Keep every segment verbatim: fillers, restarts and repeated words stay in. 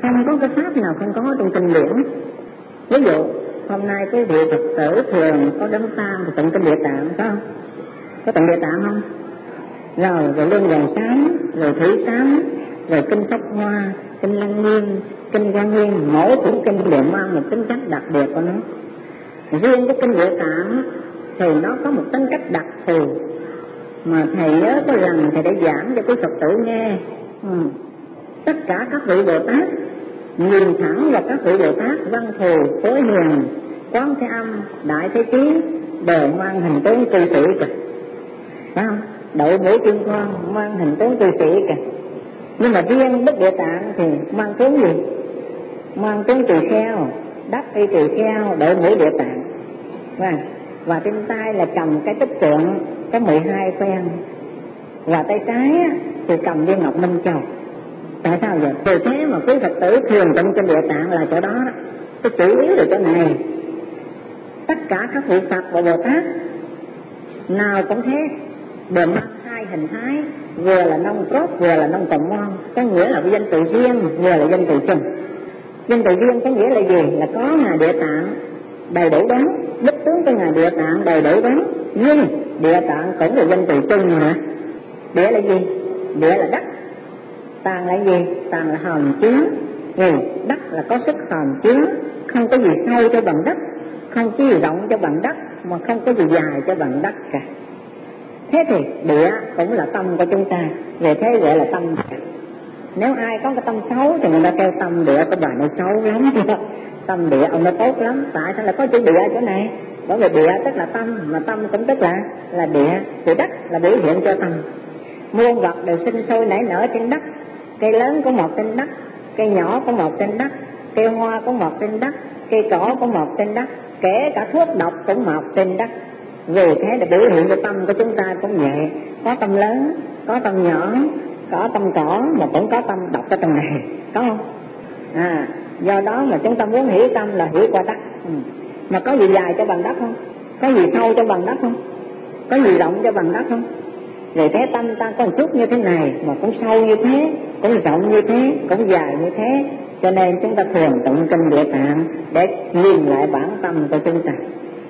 Không có cái pháp nào không có trong kinh điển. Ví dụ hôm nay quý vị Phật tử thường có đấng tam thì tụng kinh Địa Tạng phải không? Có tụng Địa Tạng không? Rồi rồi Lương Hoàng Sám, rồi Thủy Sám, rồi kinh Pháp Hoa, kinh Lăng Nghiêm, kinh Quan Nguyên, mỗi cuốn kinh đều mang một tính cách đặc biệt của nó. Riêng cái kinh Địa Tạng thì nó có một tính cách đặc thù mà thầy nhớ có lần thầy đã giảng cho quý Phật tử nghe. Ừ. Tất cả các vị Bồ Tát nhìn thẳng vào các vị Bồ Tát Văn Thù, Phổ Hiền, Quán Thế Âm, Đại Thế Chí đều mang hình tướng cư sĩ kìa, phải không? Đội mũ kim quan mang hình tướng cư sĩ kìa. Nhưng mà riêng Đức Địa Tạng thì mang tướng gì? Mang tướng tỳ kheo, đắp y tỳ kheo, đội mũ Địa Tạng, và, và trên tay là cầm cái tích trượng có mười hai phen, và tay trái thì cầm viên ngọc minh châu. Tại sao vậy? Từ thế mà quý Phật tử thường tụng kinh Địa Tạng là chỗ đó đó. Cái chủ yếu là chỗ này. Tất cả các vị Phật và Bồ Tát nào cũng thế, đều mang hai hình thái, vừa là nông cốt, vừa là nông cầm mon, có nghĩa là danh từ riêng, vừa là danh từ chung. Danh từ riêng có nghĩa là gì? Là có Ngài Địa Tạng đầy đủ đó, đức tướng của Ngài Địa Tạng đầy đủ đó, nhưng Địa Tạng cũng là danh từ chung mà. Địa là gì? Địa là đất. Tạng là gì? Tạng là hòm chứa. Ừ, đất là có sức hòm chứa, không có gì sâu cho bằng đất, không có gì rộng cho bằng đất, mà không có gì dài cho bằng đất cả. Thế thì địa cũng là tâm của chúng ta, về thế gọi là tâm. Nếu ai có cái tâm xấu thì người ta kêu tâm địa của bà nó xấu lắm chứ. Tâm địa ông nó tốt lắm. Tại sao lại có chữ địa chỗ này? Bởi vì địa tức là tâm, mà tâm cũng tức là là địa. Thì đất là biểu hiện cho tâm. Muôn vật đều sinh sôi nảy nở trên đất. Cây lớn có mọc trên đất, cây nhỏ có mọc trên đất, cây hoa có mọc trên đất, cây cỏ có mọc trên đất, kể cả thuốc độc cũng mọc trên đất. Vì thế để biểu hiện cho tâm của chúng ta cũng vậy. Có tâm lớn, có tâm nhỏ, có tâm cỏ, mà cũng có tâm độc ở trong này, có không? À, do đó mà chúng ta muốn hiểu tâm là hiểu qua đất. Ừ. Mà có gì dài cho bằng đất không? Có gì sâu cho bằng đất không? Có gì rộng cho bằng đất không? Vì thế tâm ta có một chút như thế này, mà cũng sâu như thế, cũng rộng như thế, cũng dài như thế. Cho nên chúng ta thường tụng kinh Địa Tạng để nhìn lại bản tâm của chúng ta.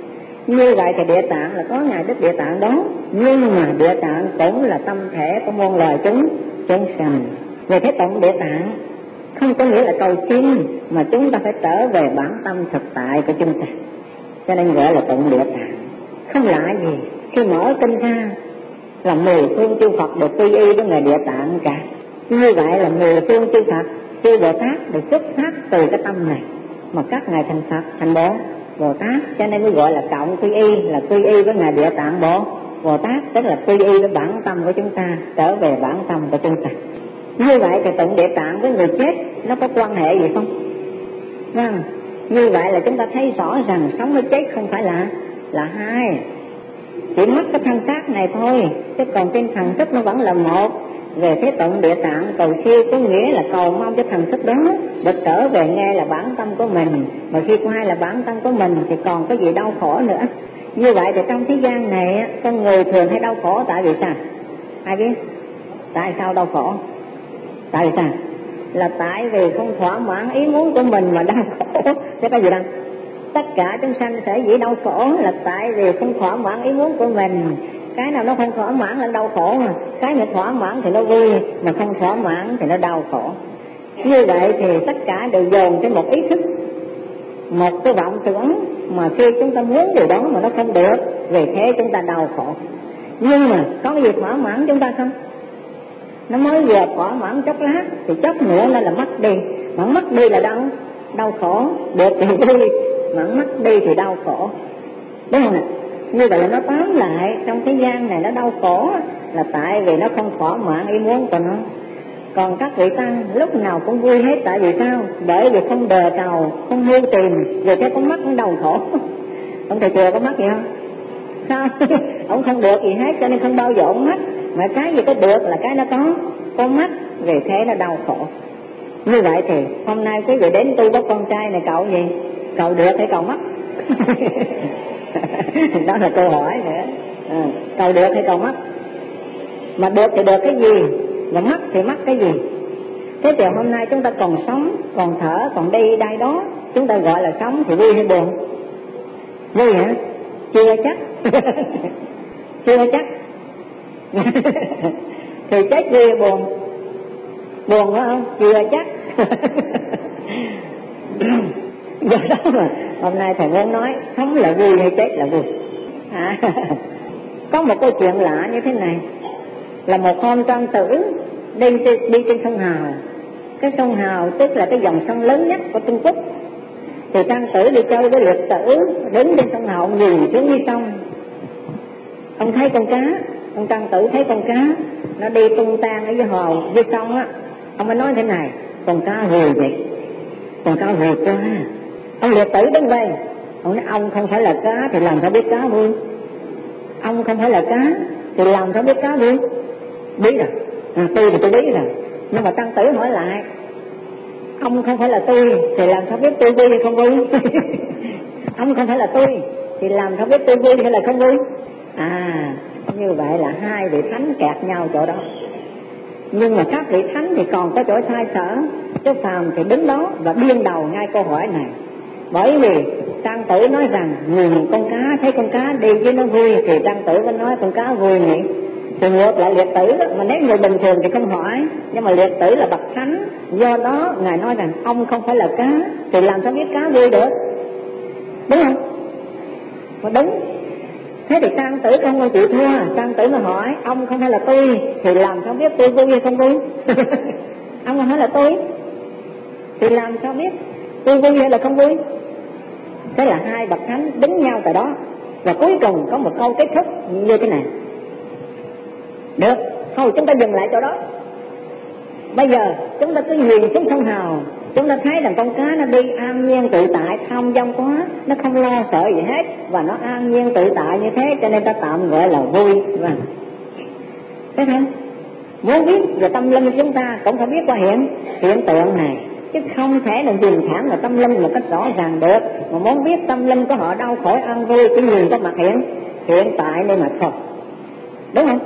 Như vậy thì Địa Tạng là có Ngài Đức Địa Tạng đó, nhưng mà Địa Tạng cũng là tâm thể của muôn loài chúng chúng sanh. Vì thế tụng Địa Tạng không có nghĩa là cầu xin, mà chúng ta phải trở về bản tâm thực tại của chúng ta. Cho nên gọi là tụng Địa Tạng. Không lạ gì khi mở kinh ra là mười phương chư Phật được quy y với Ngài Địa Tạng cả. Như vậy là mười phương chư Phật, chư Bồ Tát được xuất phát từ cái tâm này, mà các ngài thành Phật, thành Bồ Bồ Tát. Cho nên mới gọi là cộng quy y, là quy y với Ngài Địa Tạng Bồ Bồ Tát, tức là quy y với bản tâm của chúng ta, trở về bản tâm của chúng ta. Như vậy thì tụng Địa Tạng với người chết nó có quan hệ gì không? Vâng. Như vậy là chúng ta thấy rõ rằng sống với chết không phải là là hai, chỉ mất cái thân xác này thôi, chứ còn trên thần thức nó vẫn là một. Về thế tụng Địa Tạng cầu siêu có nghĩa là cầu mong cái thần thức đó được trở về nghe là bản tâm của mình. Mà khi qua là bản tâm của mình thì còn có gì đau khổ nữa. Như vậy thì trong thế gian này con người thường hay đau khổ tại vì sao? Ai biết? Tại sao đau khổ? Tại vì sao? Là tại vì không thỏa mãn ý muốn của mình mà đau khổ. Thế có gì đâu? Tất cả chúng sanh sẽ dĩ đau khổ là tại vì không thỏa mãn ý muốn của mình. Cái nào nó không thỏa mãn là đau khổ mà. Cái nào thỏa mãn thì nó vui, mà không thỏa mãn thì nó đau khổ. Như vậy thì tất cả đều dồn trên một ý thức, một cái vọng tưởng, mà khi chúng ta muốn điều đó mà nó không được, vì thế chúng ta đau khổ. Nhưng mà có cái gì thỏa mãn chúng ta không? Nó mới vừa thỏa mãn chốc lát thì chốc nữa nó là mất đi. Mà mất đi là đau, đau khổ. Được thì vui, mà mất đi thì đau khổ. Đúng không ạ? Như vậy là nó tóm lại trong thế gian này nó đau khổ là tại vì nó không thỏa mãn ý muốn của nó. Còn các vị tăng lúc nào cũng vui hết, tại vì sao? Bởi vì không đờ cầu, không mưu tìm, vì thế cũng mắc cũng đau khổ. Ông thầy chùa có mắc gì không? Sao? Ông không được gì hết cho nên không bao giờ ông mắc. Mà cái gì có được là cái nó có, có mắc, vì thế nó đau khổ. Như vậy thì hôm nay quý vị đến tu với con trai này cậu gì? Cậu được hay cậu mắc? Đó là câu hỏi nữa. À, cầu được hay cầu mất? Mà được thì được cái gì, mà mất thì mất cái gì? Thế thì hôm nay chúng ta còn sống, còn thở, còn đi đây đó, chúng ta gọi là sống thì vui hay buồn? Vui hả? Chưa chắc. Chưa chắc. Thì chết vui hay buồn? Buồn phải không? Chưa chắc. Do đó mà hôm nay thầy muốn nói sống là vui hay chết là vui. À, có một câu chuyện lạ như thế này, là một hôm Trang Tử đi, đi trên sông Hào. Cái sông Hào tức là cái dòng sông lớn nhất của Trung Quốc. Thì Trang Tử đi chơi với Liệt Tử, đứng trên sông Hào, nhìn xuống dưới sông. Ông thấy con cá, ông Trang Tử thấy con cá nó đi tung tan ở dưới hồ, dưới sông á. Ông mới nói thế này: con cá vui vậy, con cá vui quá. Ông Liệt Tử đứng đây, ông nói ông không phải là cá thì làm sao biết cá vui? Ông không phải là cá thì làm sao biết cá vui? Biết rồi, à, tôi thì tôi biết rồi. Nhưng mà Trang Tử hỏi lại: ông không phải là tôi thì làm sao biết tôi vui hay không vui? Ông không phải là tôi thì làm sao biết tôi vui hay là không vui? À, như vậy là hai vị thánh kẹt nhau chỗ đó. Nhưng mà các vị thánh thì còn có chỗ sai sở, chứ phàm thì đứng đó và biên đầu ngay câu hỏi này. Bởi vì Trang Tử nói rằng nhìn con cá, thấy con cá đi với nó vui, thì Trang Tử vẫn nói con cá vui nhỉ. Thì ngược lại Liệt Tử đó, mà nếu người bình thường thì không hỏi, nhưng mà Liệt Tử là bậc thánh, do đó ngài nói rằng ông không phải là cá thì làm sao biết cá vui được, đúng không? Mà đúng. Thế thì Trang Tử không có chịu thua, Trang Tử mà hỏi ông không phải là tôi thì làm sao biết tôi vui hay không vui? Ông không phải là tôi thì làm sao biết tôi vui hay là không vui? Thế là hai bậc thánh đứng nhau tại đó. Và cuối cùng có một câu kết thúc như thế này: được, thôi chúng ta dừng lại chỗ đó. Bây giờ chúng ta cứ nhìn xuống sông Hào, chúng ta thấy rằng con cá nó đi an nhiên tự tại, thong dong quá, nó không lo sợ gì hết, và nó an nhiên tự tại như thế, cho nên ta tạm gọi là vui. Vâng. Thế không? Muốn biết về tâm linh của chúng ta cũng phải biết qua hiện hiện tượng này, chứ không thể là nhìn thẳng vào tâm linh một cách rõ ràng được. Mà muốn biết tâm linh của họ đau khổ an vui, cứ nhìn có mặt hiện hiện tại đây mà thôi, đúng không?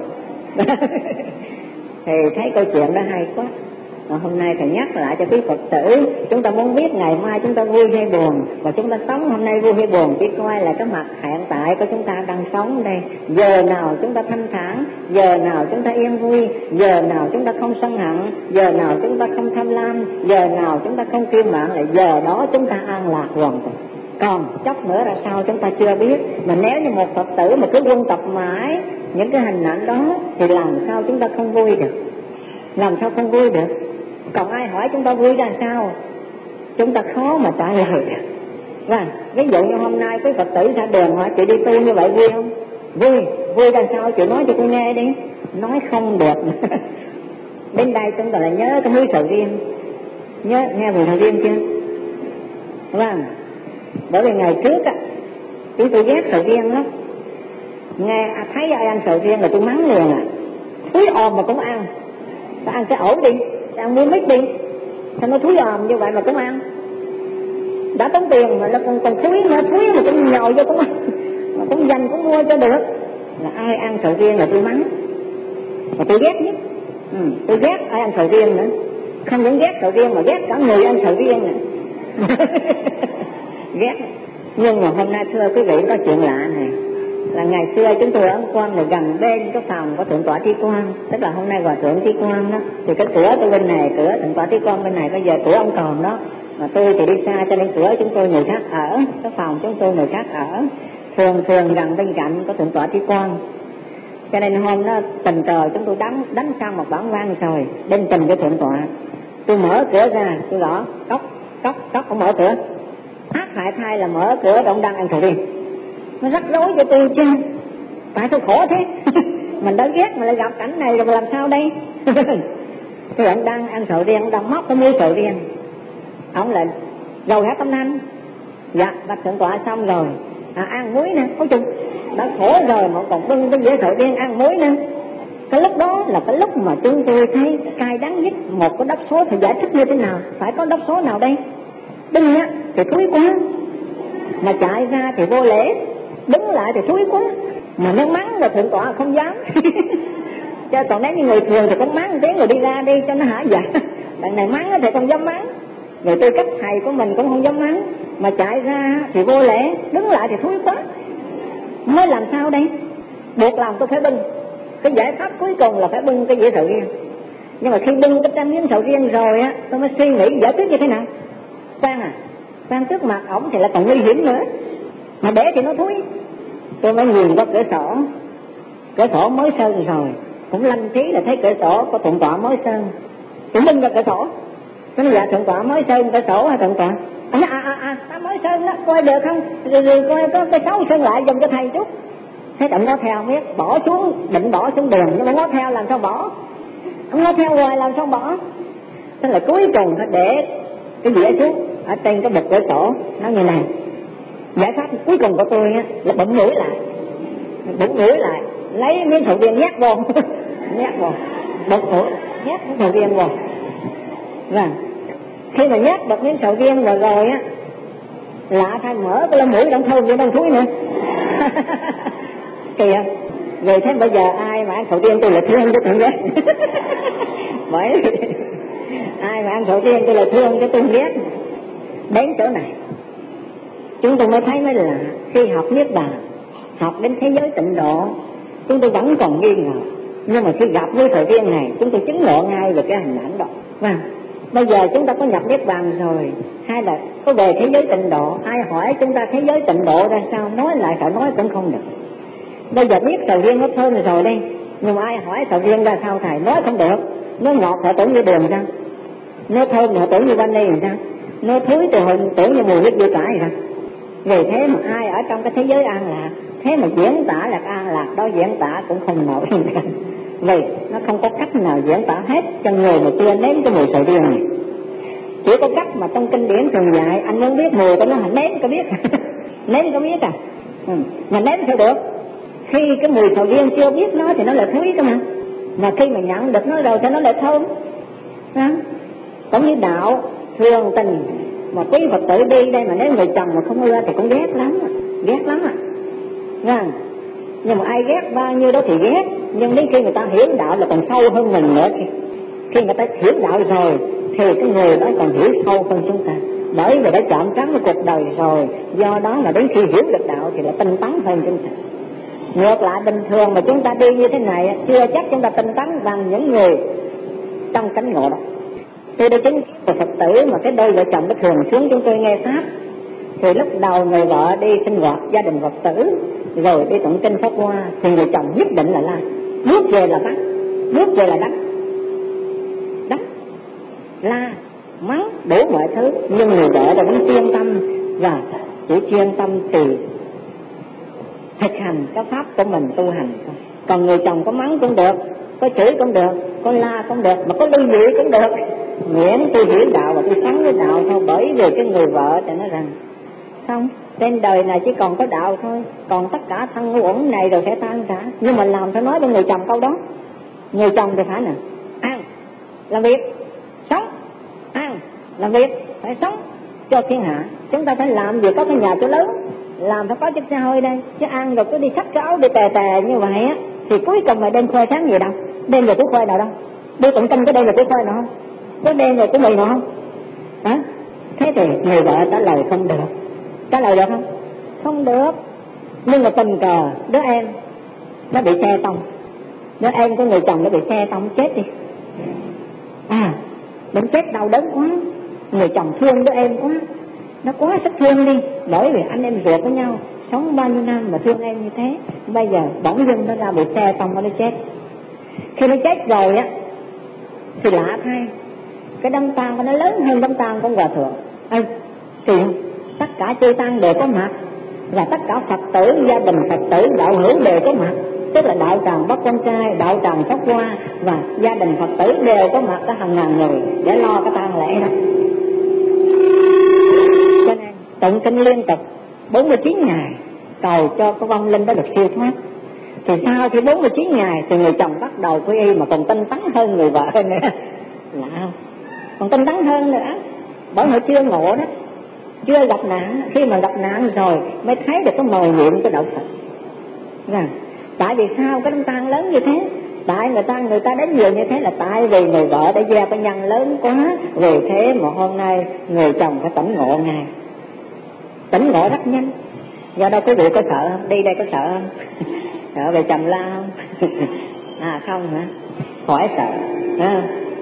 Thì thấy câu chuyện đó hay quá. Mà hôm nay thầy nhắc lại cho quý Phật tử, chúng ta muốn biết ngày mai chúng ta vui hay buồn, và chúng ta sống hôm nay vui hay buồn, chỉ coi là cái mặt hiện tại của chúng ta đang sống đây. Giờ nào chúng ta thanh thản, giờ nào chúng ta yên vui, giờ nào chúng ta không sân hận, giờ nào chúng ta không tham lam, giờ nào chúng ta không kiêu mạn, là giờ đó chúng ta an lạc hoàn toàn. Còn chốc nữa là sao chúng ta chưa biết. Mà nếu như một Phật tử mà cứ quân tập mãi những cái hình ảnh đó thì làm sao chúng ta không vui được, làm sao không vui được. Còn ai hỏi chúng ta vui ra sao, chúng ta khó mà trả lời được. Và ví dụ như hôm nay quý Phật tử ra đường hỏi chị đi tu như vậy vui không? Vui. Vui ra sao chị nói cho tôi nghe đi. Nói không được. Đến đây chúng ta lại nhớ cái núi Sầu Riêng. Nhớ nghe về Sầu Riêng chưa? Vâng. Bởi vì ngày trước á, chúng tôi ghét sầu riêng lắm. Nghe à, thấy ai ăn sầu riêng là tôi mắng liền à. Thúi òm mà cũng ăn. Ta ăn cái ổ đi, ta ăn muối mít đi. Sao nó thúi òm như vậy mà cũng ăn? Đã tốn tiền mà nó còn, còn thúi nữa, thúi mà cũng nhồi vô cũng ăn. Mà cũng dành cũng mua cho được. Là ai ăn sầu riêng là tôi mắng. Mà tôi ghét nhất. Ừ, tôi ghét ai ăn sầu riêng nữa. Không những ghét sầu riêng mà ghét cả người ăn sầu riêng nữa. Ghét. Nhưng mà hôm nay thưa quý vị có chuyện lạ này, là ngày xưa chúng tôi ở Quan là gần bên cái phòng của Thượng tọa Trí Quang, tức là hôm nay Hòa thượng Trí Quang đó, thì cái cửa tôi bên này, cửa Thượng tọa Trí Quang bên này, bây giờ cửa ông còn đó, mà tôi thì đi xa cho nên cửa chúng tôi người khác ở, cái phòng chúng tôi người khác ở, thường thường gần bên cạnh có Thượng tọa Trí Quang. Cho nên hôm đó tình cờ chúng tôi đánh đánh sang một bản văn rồi bên tình với Thượng tọa, tôi mở cửa ra, tôi gõ cốc cốc cốc, ông mở cửa. Ác hại thay là mở cửa ông đang ăn sầu riêng. Nó rắc rối cho tôi chứ, tại tôi khổ thế. Mình đã ghét mà lại gặp cảnh này rồi làm sao đây? Thì ông đang ăn sầu riêng, ông đang móc cái muối sầu riêng. Ông lại rồi hả tâm thanh? Dạ, bạch Thượng tọa xong rồi. À, ăn muối nè, ôi chung đã khổ rồi mà còn bưng cái dĩa sầu riêng ăn muối nè. Cái lúc đó là cái lúc mà chúng tôi thấy cay đắng nhất. Một cái đốc số phải giải thích như thế nào? Phải có đốc số nào đây? Đứng á thì thúi quá, mà chạy ra thì vô lễ, đứng lại thì thúi quá, mà nếu mắng là Thượng tọa không dám. Chứ còn nếu như người thường thì cũng mắng tiếng rồi đi ra đi cho nó hả dạ. đằng này mắng thì không dám mắng, rồi tư cách thầy của mình cũng không dám mắng, mà chạy ra thì vô lễ, đứng lại thì thúi quá. Mới làm sao đây? Buộc lòng tôi phải bưng. Cái giải pháp cuối cùng là phải bưng cái dĩa sầu riêng. Nhưng mà khi bưng cái trăm miếng sầu riêng rồi á, tôi mới suy nghĩ giải quyết như thế nào. Khoan à, khoan trước mặt ổng thì là còn nguy hiểm nữa, mà để thì nó thúi. Tôi mới nhìn qua cửa sổ, cửa sổ mới sơn rồi, cũng lanh trí là thấy cửa sổ có thượng tọa mới sơn. Tôi bưng ra cửa sổ, tôi nói dạ thượng tọa mới sơn cửa sổ hả thượng tọa? Anh nói à à à, ta mới sơn đó, coi được không? Rồi, rồi coi có cái xấu sơn lại dùm cho thầy chút. Thế ông ngó theo biết, bỏ xuống, định bỏ xuống đường, nhưng mà ngó theo làm sao bỏ? Ông ngó theo hoài làm sao bỏ? Thế là cuối cùng phải để cái dĩa xuống ở trên cái bậc cửa sổ, nó như này. Giải pháp cuối cùng của tôi á là bụng mũi lại, bụng mũi lại, lấy miếng sầu riêng nhét vô, nhét vô, bụng mũi, nhét miếng sầu riêng vô. Và khi mà nhét được miếng sầu riêng rồi rồi á, lạ thay mở cái lỗ mũi đang thơm như đang thúi nữa. Kìa, rồi thế bây giờ ai mà ăn sầu riêng tôi là thương cho tôi ghét. Bởi ai mà ăn sầu riêng tôi là thương cho tôi ghét. Đến chỗ này chúng tôi mới thấy mới là khi học Niết Bàn, học đến thế giới tịnh độ, chúng tôi vẫn còn nghi ngờ, nhưng mà khi gặp với sầu riêng này chúng tôi chứng ngộ ngay về cái hình ảnh đó. Và bây giờ chúng ta có nhập Niết Bàn rồi, hay là có về thế giới tịnh độ, ai hỏi chúng ta thế giới tịnh độ ra sao, nói lại sợ nói cũng không được. Bây giờ biết sầu riêng nó thơm rồi đây, nhưng mà ai hỏi sầu riêng ra sao thầy, nói không được. Nó ngọt họ tưởng như đường sao, nó thơm họ tưởng như vani làm sao, nó thúi từ hồi tưởng như mùi nước dưa cải sao. Vì thế mà ai ở trong cái thế giới an lạc, thế mà diễn tả là an lạc đó, diễn tả cũng không nổi. Vì nó không có cách nào diễn tả hết cho người mà chưa nếm cái mùi sầu riêng này. Chỉ có cách mà trong kinh điển thường dạy, anh muốn biết mùi của nó hả, nếm có biết. Nếm có biết à, ừ. Mà nếm sao được? Khi cái mùi sầu riêng chưa biết nó thì nó là thúi cơ mà. Mà khi mà nhận được nó rồi thì nó lại thơm đó. Cũng như đạo thường tình mà quý Phật tử đi đây, mà nếu người chồng mà không ưa thì cũng ghét lắm, ghét lắm à. Vâng. Nhưng mà ai ghét bao nhiêu đó thì ghét, nhưng đến khi người ta hiểu đạo là còn sâu hơn mình nữa. Khi người ta hiểu đạo rồi thì cái người đó còn hiểu sâu hơn chúng ta, bởi vì đã chạm trán với cuộc đời rồi. Do đó mà đến khi hiểu được đạo thì là tinh tấn hơn chúng ta. Ngược lại bình thường mà chúng ta đi như thế này, chưa chắc chúng ta tinh tấn bằng những người trong cánh ngộ đó. Tôi đã chứng kiến của Phật tử mà cái đôi vợ chồng nó thường xuống chúng tôi nghe pháp. Thì lúc đầu người vợ đi sinh hoạt gia đình Phật tử, rồi đi tụng kinh Pháp Hoa, thì người chồng nhất định là la, bước về là bắt, bước về là đánh, đánh, la, mắng, đủ mọi thứ. Nhưng người vợ đã vẫn chuyên tâm và chỉ chuyên tâm từ thực hành cái pháp của mình tu hành. Còn người chồng có mắng cũng được, có chửi cũng được, có la cũng được, mà có ly dị cũng được, miễn tôi hiểu đạo và tôi sống với đạo thôi. Bởi vì cái người vợ thì nói rằng không, trên đời này chỉ còn có đạo thôi, còn tất cả thân ngũ uẩn này rồi sẽ tan rã. Nhưng mà làm phải nói với người chồng câu đó. Người chồng thì phải nè, ăn làm việc, sống, ăn làm việc, phải sống cho thiên hạ. Chúng ta phải làm việc có cái nhà chỗ lớn, làm phải có chiếc xe hơi đây, chứ ăn rồi cứ đi xách cái áo đi tè tè như vậy á, thì cuối cùng mà đem khoe sáng gì đâu, đem về cái khoe nào đâu, đi tụng kinh cái đây là cái khoe nào không, có đem về cái mì nào không, hả? Thế thì người vợ trả lời không được, trả lời được không? Không được. Nhưng mà tình cờ đứa em nó bị xe tông, đứa em của người chồng nó bị xe tông chết đi, à, bệnh chết đau đớn quá, người chồng thương đứa em quá, nó quá sức thương đi, bởi vì anh em ruột với nhau sống bao nhiêu năm mà thương em như thế, bây giờ bỗng dưng nó ra bị xe tông, nó chết. Khi nó chết rồi á thì lạ thay, cái đám tang của nó lớn hơn đám tang của hòa thượng. Ê, kỳ không? Tất cả chư tăng đều có mặt, và tất cả Phật tử, gia đình Phật tử, đạo hữu đều có mặt. Tức là đạo tràng Bắc Quan Trai, đạo tràng Pháp Hoa và gia đình Phật tử đều có mặt, có hàng ngàn người để lo cái tang lễ đó. Cho nên tụng kinh liên tục bốn mươi chín ngày cầu cho cái vong linh đó được siêu thoát. Thì sau khi bốn mươi chín ngày thì người chồng bắt đầu quy y mà còn tinh tấn hơn người vợ nữa. Lạ không? Còn tinh tấn hơn nữa, bởi họ chưa ngộ đó, chưa gặp nạn. Khi mà gặp nạn rồi mới thấy được cái mầu nhiệm của đạo Phật. Rằng tại vì sao cái đám tang lớn như thế, Tại người ta người ta đến nhiều như thế là tại vì người vợ đã gieo cái nhân lớn quá, vì thế mà hôm nay người chồng phải tỉnh ngộ ngay, tỉnh ngộ rất nhanh. Do đó quý vị có sợ không? Đi đây có sợ không? Sợ về chồng la không? À không hả? Khỏi sợ. À.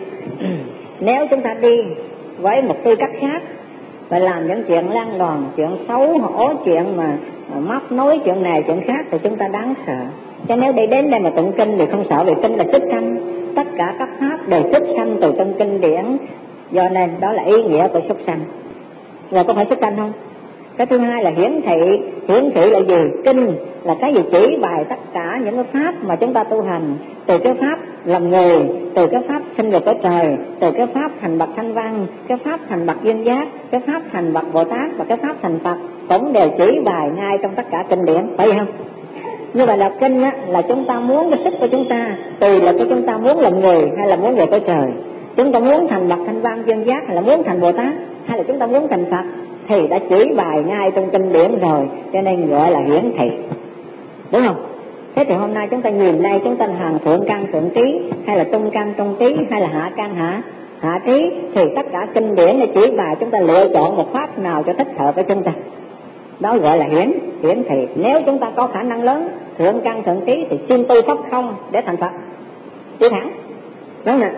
Nếu chúng ta đi với một tư cách khác và làm những chuyện lăng loàn, chuyện xấu hổ, chuyện mà móc nối, chuyện này chuyện khác thì chúng ta đáng sợ. Cho nếu đi đến đây mà tụng kinh thì không sợ, vì kinh là xuất sanh, tất cả các pháp đều xuất sanh từ trong kinh điển, do nên đó là ý nghĩa của xuất sanh. Rồi có phải xuất sanh không? Cái thứ hai là hiển thị. Hiển thị là gì? Kinh là cái gì chỉ bày tất cả những cái pháp mà chúng ta tu hành, từ cái pháp làm người, từ cái pháp sinh về cõi trời, từ cái pháp thành bậc thanh văn, cái pháp thành bậc duyên giác, cái pháp thành bậc Bồ Tát và cái pháp thành Phật, cũng đều chỉ bày ngay trong tất cả kinh điển, phải không? Như vậy là kinh á, là chúng ta muốn cái sức của chúng ta, tùy là của chúng ta muốn làm người hay là muốn về cõi trời, chúng ta muốn thành bậc thanh văn duyên giác hay là muốn thành Bồ Tát hay là chúng ta muốn thành Phật, thì đã chỉ bài ngay trong kinh điển rồi, cho nên gọi là hiển thị, đúng không? Thế thì hôm nay chúng ta nhìn đây, chúng ta hàng thượng căn thượng trí hay là trung căn trung trí hay là hạ căn hạ hạ trí, thì tất cả kinh điển để chỉ bài, chúng ta lựa chọn một pháp nào cho thích hợp với chúng ta, đó gọi là hiển hiển thị. Nếu chúng ta có khả năng lớn thượng căn thượng trí thì chuyên tu pháp không để thành Phật, chỉ thẳng, đúng không?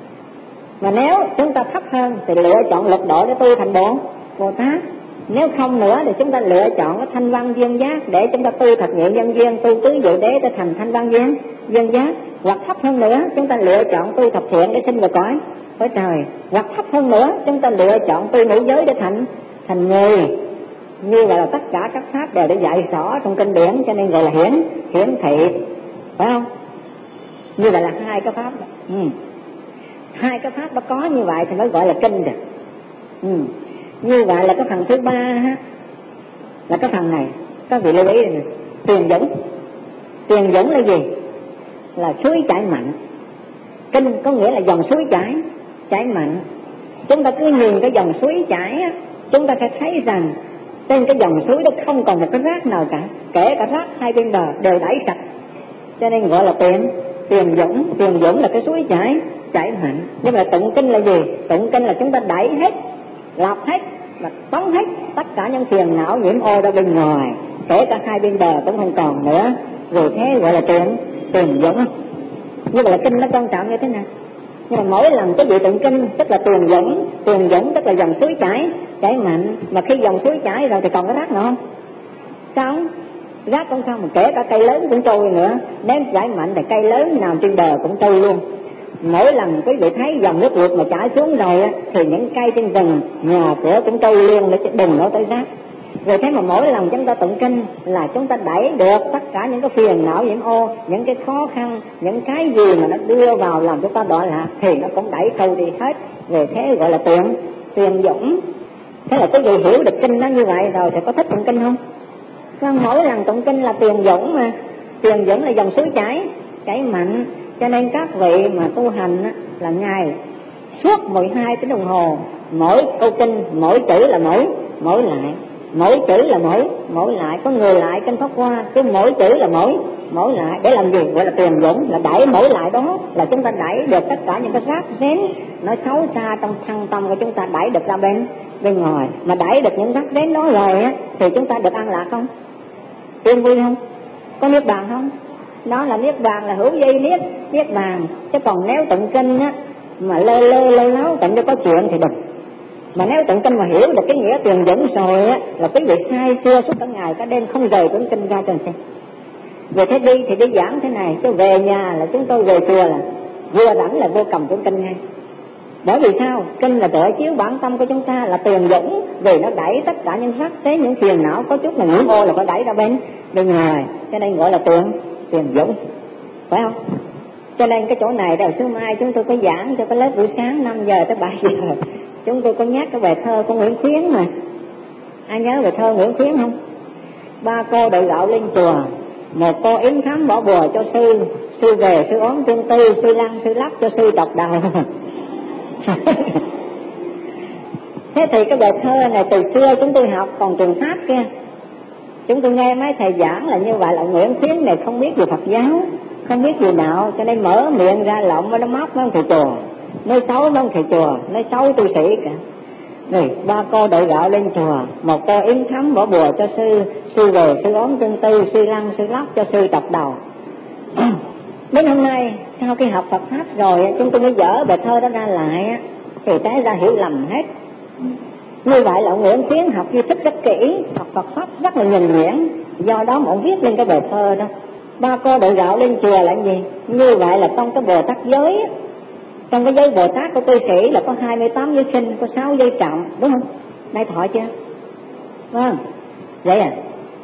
Mà nếu chúng ta thấp hơn thì lựa chọn lục độ để tu thành Bồ Bồ Tát. Nếu không nữa thì chúng ta lựa chọn cái thanh văn duyên giác để chúng ta tu thật nghiệm nhân duyên, tu tứ diệu đế để thành thanh văn duyên duyên giác. Hoặc thấp hơn nữa chúng ta lựa chọn tu thập thiện để sinh vào cõi cõi trời. Hoặc thấp hơn nữa chúng ta lựa chọn tu nữ giới để thành thành người. Như vậy là tất cả các pháp đều đã dạy rõ trong kinh điển, cho nên gọi là hiển hiển thị, phải không? Như vậy là hai cái pháp, ừ. hai cái pháp nó có như vậy thì mới gọi là kinh được. Ừ. Như vậy là cái phần thứ ba ha, là cái phần này, các vị lưu ý này, tiền dũng. Tiền dũng là gì? Là suối chảy mạnh. Kinh có nghĩa là dòng suối chảy chảy mạnh. Chúng ta cứ nhìn cái dòng suối chảy á, chúng ta sẽ thấy rằng trên cái dòng suối đó không còn một cái rác nào cả, kể cả rác hai bên bờ đều đẩy sạch, cho nên gọi là tiền tiền dũng. Tiền dũng là cái suối chảy chảy mạnh. Nhưng mà tụng kinh là gì? Tụng kinh là chúng ta đẩy hết, lọc hết và tống hết tất cả những phiền não nhiễm ô ra bên ngoài, kể cả hai bên bờ cũng không còn nữa, rồi thế gọi là tiền tiền dũng. Như vậy là kinh nó quan trọng như thế nào? Nhưng mà mỗi lần cái vị tụng kinh tức là tiền dũng, tiền dũng tức là dòng suối chảy chảy mạnh. Mà khi dòng suối chảy rồi thì còn có rác nữa không? Không, rác cũng không, mà kể cả cây lớn cũng trôi nữa. Nếu chảy mạnh thì cây lớn nào trên bờ cũng trôi luôn. Mỗi lần quý vị thấy dòng nước lụt mà chảy xuống rồi thì những cây trên rừng, nhà cửa cũng trôi luôn, để đừng nói tới rác. Rồi thế mà mỗi lần chúng ta tụng kinh là chúng ta đẩy được tất cả những cái phiền não nhiễm ô, những cái khó khăn, những cái gì mà nó đưa vào làm chúng ta đọa lạc thì nó cũng đẩy trôi đi hết. Về thế gọi là tiền tiền dũng. Thế là quý vị hiểu được kinh nó như vậy rồi thì có thích tụng kinh không? Còn mỗi lần tụng kinh là tiền dũng mà. Tiền dũng là dòng suối chảy chảy mạnh. Cho nên các vị mà tu hành là ngày suốt mười hai tiếng đồng hồ, mỗi câu kinh, mỗi chữ là mỗi mỗi lại, mỗi chữ là mỗi mỗi lại, có người lại kinh Pháp Hoa, cứ mỗi chữ là mỗi mỗi lại. Để làm gì? Gọi là tiền dũng, là đẩy mỗi lại đó là chúng ta đẩy được tất cả những cái rác rến nó xấu xa trong thân tâm của chúng ta, đẩy được ra bên bên ngoài. Mà đẩy được những rác rến đó rồi á thì chúng ta được an lạc không? Yên vui không? Có niết bàn không? Đó là niết bàn, là hữu vi niết niết bàn. Chứ còn nếu tụng kinh á mà lơ lơ lơ láo tụng cho có chuyện thì đừng. Mà nếu tụng kinh mà hiểu được cái nghĩa tiền dũng rồi á là quý vị hai xưa suốt cả ngày cả đêm không rời cuốn kinh ra trên xem. Về thế đi thì đi giảng thế này, chứ về nhà là chúng tôi về chùa là vừa đẳng là vô cầm cuốn kinh ngay. Bởi vì sao? Kinh là trợ chiếu bản tâm của chúng ta, là tiền dũng, vì nó đẩy tất cả những rắc thế, những phiền não có chút là nhiễm ô là phải đẩy ra bên bên ngoài, cho nên gọi là tiền tiền dũng, phải không? Cho nên cái chỗ này đầu thứ mai chúng tôi có giảng cho cái lớp buổi sáng năm giờ tới bảy giờ. Chúng tôi có nhắc cái bài thơ của Nguyễn Khuyến mà. Ai nhớ bài thơ Nguyễn Khuyến không? Ba cô đội gạo lên chùa, một cô yếm thắm bỏ bùa cho sư, sư về sư ốm tương tư, sư lăng sư lắp cho sư đọc đầu. Thế thì cái bài thơ này từ xưa chúng tôi học còn trường Pháp kia, chúng tôi nghe mấy thầy giảng là như vậy, là Nguyễn Khuyến này không biết về Phật giáo, không biết gì nào, cho nên mở miệng ra lộng với nó móc nó thầy chùa, nói xấu nó thầy chùa, nói xấu tu sĩ cả. Rồi ba cô đội gạo lên chùa, một cô yếm thắm bỏ bùa cho sư, sư về sư ốm tương tư, sư lăng sư lóc cho sư trọc đầu. Đến hôm nay sau khi học Phật pháp rồi, chúng tôi mới dở bài thơ đó ra lại, thì té ra hiểu lầm hết. Như vậy là Nguyễn Khuyến học di tích rất kỹ, học Phật pháp rất là nhuần nhuyễn, do đó mà ông viết lên cái bài thơ đó. Ba cô đội gạo lên chùa là gì? Như vậy là trong cái Bồ Tát giới, trong cái giới Bồ Tát của cư sĩ là có hai mươi tám giới sinh, có sáu giới trọng, đúng không? Nay thọ chưa? Vâng. Vậy à?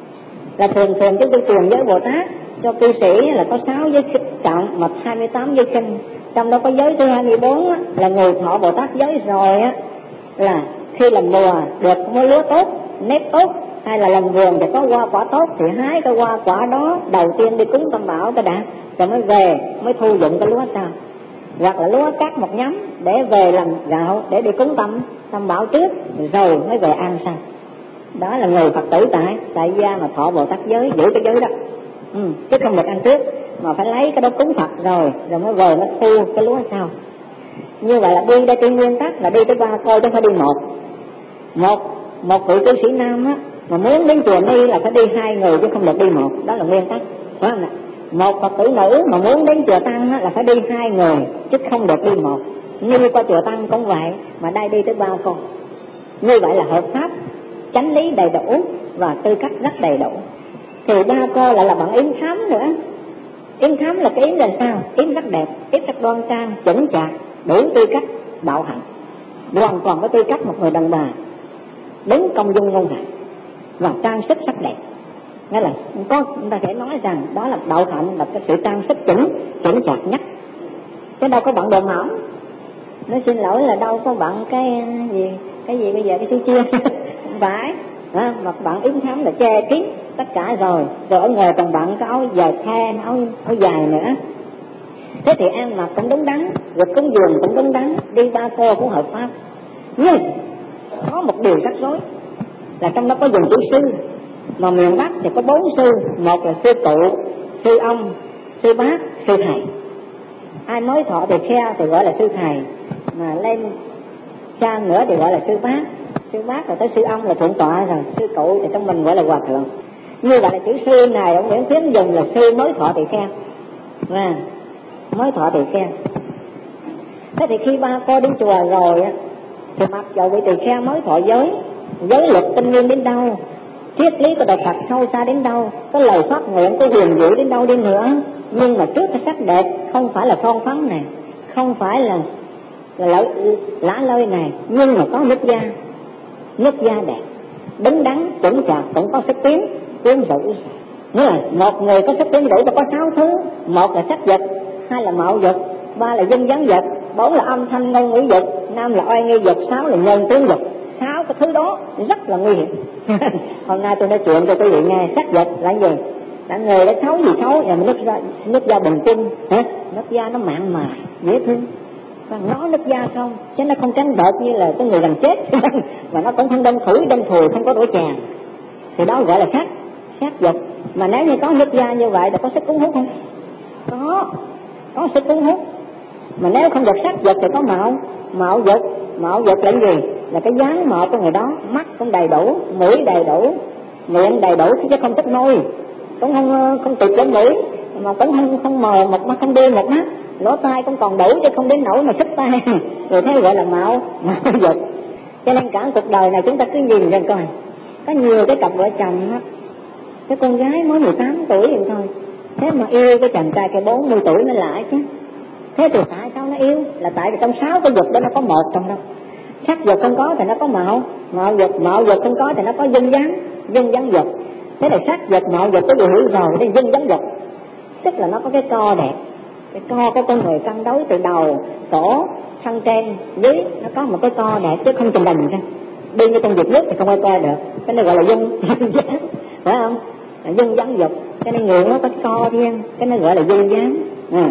Là thường thường chúng tôi truyền giới Bồ Tát cho cư sĩ là có sáu giới trọng mà hai mươi tám giới sinh. Trong đó có giới thứ hai mươi bốn á, là người thọ Bồ Tát giới rồi á, là khi làm mùa được có lúa tốt, nếp tốt, hay là làm vườn thì có hoa quả tốt, thì hái cái hoa quả đó đầu tiên đi cúng Tam Bảo cái đã, rồi mới về mới thu dụng cái lúa sau. Hoặc là lúa cắt một nhánh để về làm gạo để đi cúng Tam Tam Bảo trước, rồi mới về ăn sau. Đó là người Phật tử tại tại gia mà thọ Bồ Tát giới, giữ cái giới đó, ừ, chứ không được ăn trước, mà phải lấy cái đó cúng Phật rồi rồi mới về mới thu cái lúa sau. Như vậy là đi đây trên nguyên tắc là đi tới ba cô chứ không phải đi một. Một một vị cư sĩ nam á mà muốn đến chùa Ni là phải đi hai người chứ không được đi một, đó là nguyên tắc, phải không ạ? Một Phật tử nữ mà muốn đến chùa Tăng á là phải đi hai người chứ không được đi một. Ni qua chùa Tăng cũng vậy, mà đây đi tới ba cô. Như vậy là hợp pháp, chánh lý đầy đủ và tư cách rất đầy đủ. Thì ba cô lại là bạn yếm thắm nữa. Yếm thắm là cái yếm là sao? Yếm rất đẹp, yếm rất đoan trang, chững chạc, đủ tư cách đạo hạnh, hoàn toàn có tư cách một người đàn bà, đứng công dung ngôn hạnh và trang sức sắc đẹp. Nghĩa là có chúng ta thể nói rằng đó là đạo hạnh, là cái sự trang sức chững chững chạc nhất, chứ đâu có bận đồ mỏng. Nói xin lỗi là đâu có bận cái gì cái gì bây giờ cái chú chia không phải à, mà bạn yếm thắm là che kín tất cả rồi, rồi ở ngoài còn bận cái áo dài the, áo áo dài nữa. Thế thì ăn mặc cũng đúng đắn, việc cúng dường cũng đúng đắn, đi ba cô cũng hợp pháp. Nhưng có một điều rắc rối là trong đó có dùng chữ sư, mà miền Bắc thì có bốn sư, một là sư cụ, sư ông, sư bác, sư thầy. Ai mới thọ thì khe thì gọi là sư thầy, mà lên xa nữa thì gọi là sư bác. Sư bác rồi tới sư ông là thượng tọa rồi, sư cụ thì trong mình gọi là hòa thượng. Như vậy là chữ sư này ông Nguyễn Khuyến dùng là sư mới thọ thì khe, và mới thọ tỳ kheo. Thế thì khi ba cô đến chùa rồi á, thì mặc dù vị tỳ kheo mới thọ giới, giới luật tinh nguyên đến đâu, triết lý của Đạo Phật sâu xa đến đâu, có lời phát nguyện của huyền diệu đến đâu đi nữa, nhưng mà trước cái sắc đẹp không phải là son phấn này, không phải là là lã lơi này, nhưng mà có nước da, nước da đẹp, đứng đắn, chững chạc, cũng có sức tiến, quyến rũ. Nghĩa là một người có sức quyến rũ và có sáu thứ: một là sắc vật, hai là mạo vật, ba là dinh dáng vật, bốn là âm thanh ngôn ngữ vật, năm là oai nghi vật, sáu là nhân tướng vật. Sáu cái thứ đó rất là nguy hiểm. Hôm nay tôi nói chuyện cho quý vị nghe. Sắc vật là gì? Là người đã xấu gì xấu, nhà mình nước da, nước da bình tinh, hả? Nước da nó mặn mà dễ thương, và nó nước da không, chứ nó không tránh đợt như là cái người làm chết. Và nó cũng không đâm thủi đâm thùi, không có đổ tràn, thì đó gọi là sắc sắc vật. Mà nếu như có nước da như vậy thì có sức cuốn hút không? Có, có sức cuốn hút. Mà nếu không được sắc vật thì có mạo mạo vật. Mạo vật là gì? Là cái dáng mạo của người đó, mắt cũng đầy đủ, mũi đầy đủ, miệng đầy đủ, chứ không tích môi, cũng không không tụt đến mũi, mà cũng không không mờ một mắt, không đưa một mắt, lỗ tai cũng còn đủ chứ không đến nỗi mà sức tai. Rồi thế gọi là mạo mạo vật. Cho nên cả cuộc đời này chúng ta cứ nhìn ra coi, có nhiều cái cặp vợ chồng á, cái con gái mới mười tám tuổi vậy thôi, thế mà yêu cái chàng trai cái bốn mươi tuổi nó lại chứ. Thế thì tại sao nó yêu? Là tại vì trong sáu cái vật đó nó có một trong đó. Sắc vật không có thì nó có mạo mạo vật, mạo vật không có thì nó có dinh dáng dinh dáng vật. Thế là sắc vật mạo vật có gì hiểu rồi, cái dinh dáng vật tức là nó có cái co đẹp, cái co của con người cân đối từ đầu cổ thân trên dưới, nó có một cái co đẹp chứ không trình đành ra. Đi như trong việc nước thì không ai coi được, cái này gọi là dung dáng, phải không? Là dung dáng vật, cái này người nó có co riêng, cái này gọi là dung dáng. À.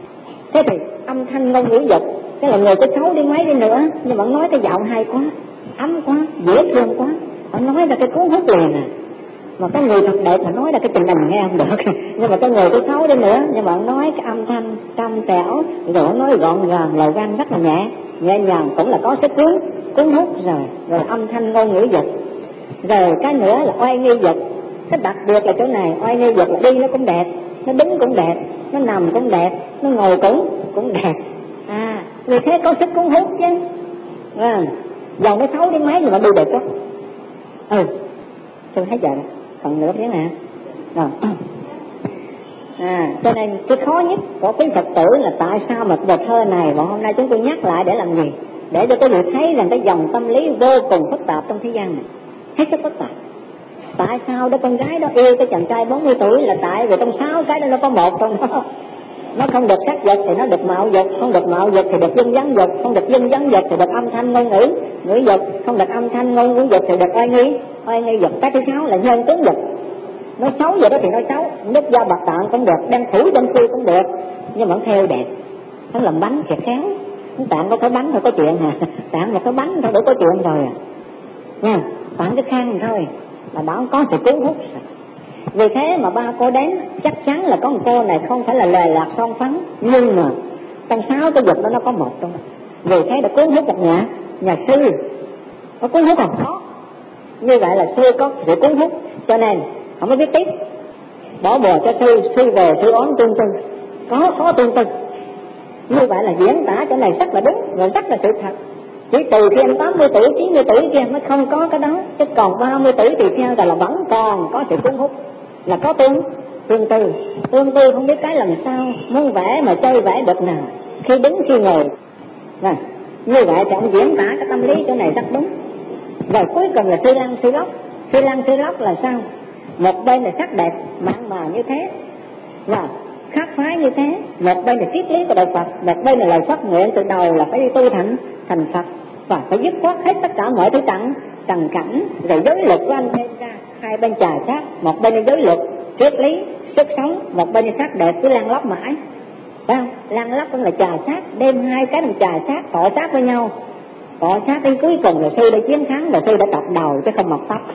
Thế thì âm thanh ngôn ngữ vật, cái là người có xấu đi mấy đi nữa, nhưng mà nói cái giọng hay quá, ấm quá, dễ thương quá, ông nói ra cái cuốn hút liền à. Mà có người thật đẹp mà nói ra cái tình hình nghe không được. Nhưng mà có người tôi xấu đi nữa, nhưng mà nói cái âm thanh trong trẻo, rồi nói gọn gàng, lời văn rất là nhẹ, nhẹ nhàng, cũng là có sức cuốn, cuốn hút rồi, rồi âm thanh ngôn ngữ dục. Rồi cái nữa là oai nghi dục. Cái đặc biệt là chỗ này, oai nghi dục là đi nó cũng đẹp, nó đứng cũng đẹp, nó nằm cũng đẹp, nó ngồi cũng cũng đẹp. À, vì thế có sức cuốn hút chứ. À, dầu nó xấu đến mấy nhưng mà đi được đó. Ừ, tôi thấy vậy đó. Còn nữa thế nè. Rồi. À, cho nên cái khó nhất của quý Phật tử là tại sao mà bài thơ này và hôm nay chúng tôi nhắc lại để làm gì? Để cho quý vị thấy rằng cái dòng tâm lý vô cùng phức tạp trong thế gian này, hết sức phức tạp. Tại sao đứa con gái đó yêu cái chàng trai bốn mươi tuổi là tại vì trong sáu cái đó nó có một trong đó. Nó không được sắc dục thì nó được mạo dục, không được mạo dục thì được dân dân dục, không được dân dân dục thì được âm thanh ngôn ngữ ngữ dục, không được âm thanh ngôn ngữ dục thì được oai nghi oai nghi dục. Cái thứ sáu là nhân tướng dục. Nó xấu vậy đó thì nó xấu, nước da bạc tạng cũng được, đem thủ đem phi cũng được, nhưng mà theo đẹp. Nó làm bánh thiệt khéo, nó tạng có cái bánh thôi có chuyện à, tạng một cái bánh thôi đủ có chuyện rồi à, nha, tạng cái khăn thôi là đó có sự cuốn hút. Vì thế mà ba cô đến chắc chắn là có một cô này không phải là lề lạc son phấn, nhưng mà trong sáu cái dục đó nó có một trong đó. Vì thế đã cuốn hút một nhà nhà sư, có cuốn hút còn khó. Như vậy là sư có sự cuốn hút, cho nên không có biết tiếp, bỏ bùa cho sư, sư về sư ón tương tư, có khó tương tư. Như vậy là diễn tả chỗ này rất là đúng và rất là sự thật. Chỉ từ khi anh tám mươi tuổi, chín mươi tuổi kia mới không có cái đó, chứ còn ba mươi tuổi thì theo là vẫn còn có sự cuốn hút, là có tương tương tư. Tương tư không biết cái làm sao, muốn vẽ mà chơi vẽ được nào, khi đứng khi ngồi. Rồi, như vậy thì ông diễn tả cái tâm lý chỗ này rất đúng. Rồi cuối cùng là sư lăng sư lóc. Sư lăng sư lóc là sao? Một bên là sắc đẹp mặn mà như thế, và khác phái như thế. Một bên là triết lý của đạo Phật, một bên là lời phát nguyện từ đầu là phải đi tu thành thành Phật, và phải dứt khoát hết tất cả mọi thứ tặng trần cảnh, rồi giới luật của anh đem ra hai bên chà sát. Một bên là giới luật triết lý sức sống, một bên là sắc đẹp cứ lăn lóc mãi, phải không? Lăn lóc cũng là chà sát, đem hai cái làm chà sát cọ sát với nhau, cọ sát đến cuối cùng là sư đã chiến thắng, và sư đã tập đầu chứ không mọc tóc.